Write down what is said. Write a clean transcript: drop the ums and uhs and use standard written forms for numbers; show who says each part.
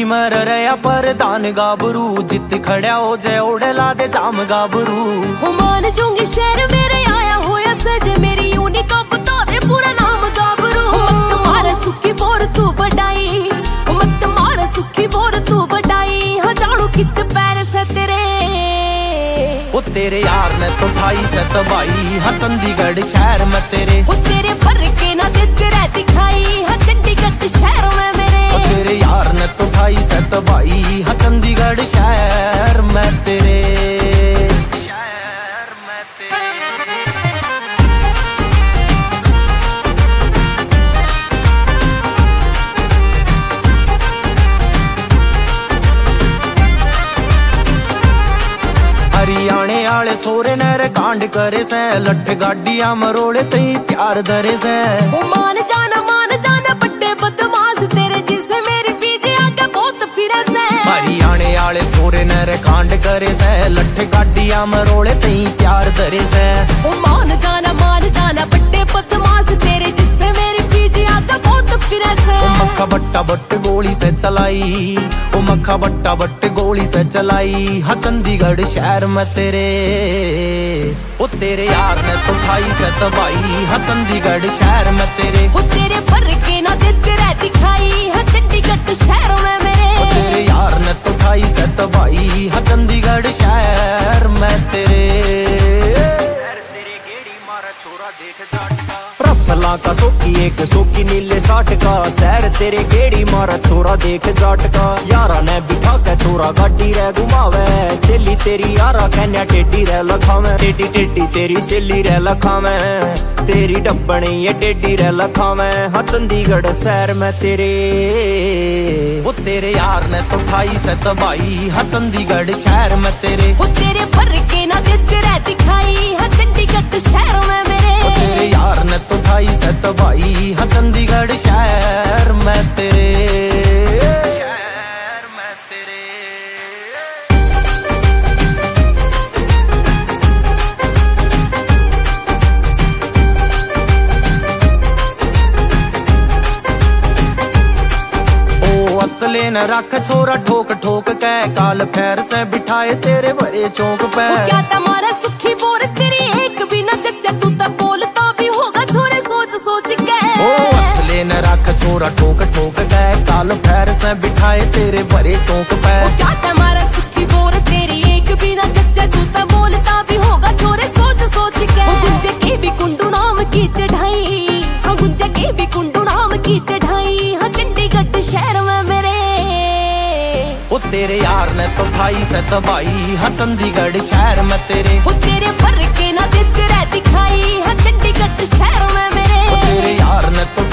Speaker 1: मर रहा परदान गाबरू, जित खड़ा हो जाए ओढ़े ला दे जाम गाबरू।
Speaker 2: हो मान जूंगी शहर मेरे आया होया सजे, मेरी यूनी का बता दे पूरा नाम गाबरू। मत मार सुखी बोर तू बढ़ाई, मत मार सुखी बोर तू बढ़ाई। हाँ जाड़ू कित पैर से तेरे,
Speaker 1: वो तेरे यार ने तो ठाई से तबाई। हाँ चंडीगढ़ शहर में तेरे,
Speaker 2: वो तेरे पर के ना देते रह दिखाई। हाँ चंडीगढ़ शहर में मेरे,
Speaker 1: वो तेरे यार ने तो ठाई से तबाई। हाँ चंडीगढ़ शहर में तेरे, शहर में तेरे। हरियाणे आले छोरे नर कांड करे से, लठ गाड़िया मरोड़े तई प्यार धरे से।
Speaker 2: वो मान जाना बड्डे बदमाश तेरे, जिसे मेरी पीछे आके बहुत फिरे से।
Speaker 1: हरियाणे आले छोरे नर कांड करे से, लठ गाड़िया मरोड़े तई प्यार धरे से।
Speaker 2: वो मान जाना बड्डे बदमाश तेरे, जिससे मेरी पीछे आके बहुत फिरे से।
Speaker 1: ओ मक्खा बट्टा बट्ट गोली से चलाई, ओ मक्खा बट्टा बट्ट गोली से चलाई। हाँ चंडीगढ़ शहर में तेरे, ओ तेरे यार ने तो ठाई से तबाई। हाँ चंडीगढ़ शहर में तेरे,
Speaker 2: वो तेरे पर के ना देते रह दिखाई। हाँ चंडीगढ़ शहर में मेरे,
Speaker 1: ओ तेरे यार ने तो ठाई से तबाई। हाँ चंडीगढ़ शहर में तेरे। छोरा देख जाटका,
Speaker 3: प्रफला का सोकी एक सोकी नीले 60 का। सैर तेरे गेड़ी मारा छोरा देख जाटका। यारा ने बिठा के छोरा गाड़ी रे घुमावे, सेली तेरी यारा कहने टेडी रे लखावे। टेडी टेडी तेरी सेली रे लखावे, तेरी डब्बनी ये टेडी रे लखावे। हाँ चंडीगढ़ शहर में तेरे,
Speaker 1: वो तेरे यार ने तो ठाई से तबाई। हाँ चंडीगढ़ शहर में तेरे,
Speaker 2: वो तेरे पर के ना देते रह दिखाई। हाँ चंडीगढ़ शहर में मेरे,
Speaker 1: वो तेरे यार ने तो ठाई से तबाई। हाँ चंडीगढ़ शहर में तेरे, शहर में तेरे। ओ असले न रख छोरा ठोक ठोक के, काल पैर से बिठाए तेरे भरे चौक पे।
Speaker 2: वो क्या तुम्हारा सुखी बोर तेरी एक भी न जच्चा, तू तो बोलता भी होगा छोरे सोच सोच के।
Speaker 1: ओ असले न रख छोरा ठोक ठोक के, काल पैर से बिठाए तेरे भरे चौक पे।
Speaker 2: वो क्या तुम्हारा सुखी बोर तेरी एक भी न जच्चा, तू तो बोलता भी होगा छोरे सोच सोच के। वो गुंजे के भी कुंडू नाम की चढ़ाई, हाँ गुंजे के भी कुंडू नाम की चढ़ाई। हाँ चंडीगढ़ शहर में मेरे,
Speaker 1: वो तेरे यार ने तो ठाई से तबाई। हाँ चंडीगढ़ शहर में तेरे,
Speaker 2: वो तेरे पर के ना देते रह दिखाई। हाँ चंडीगढ़ शहर में मेरे,
Speaker 1: वो तेरे यार ने तो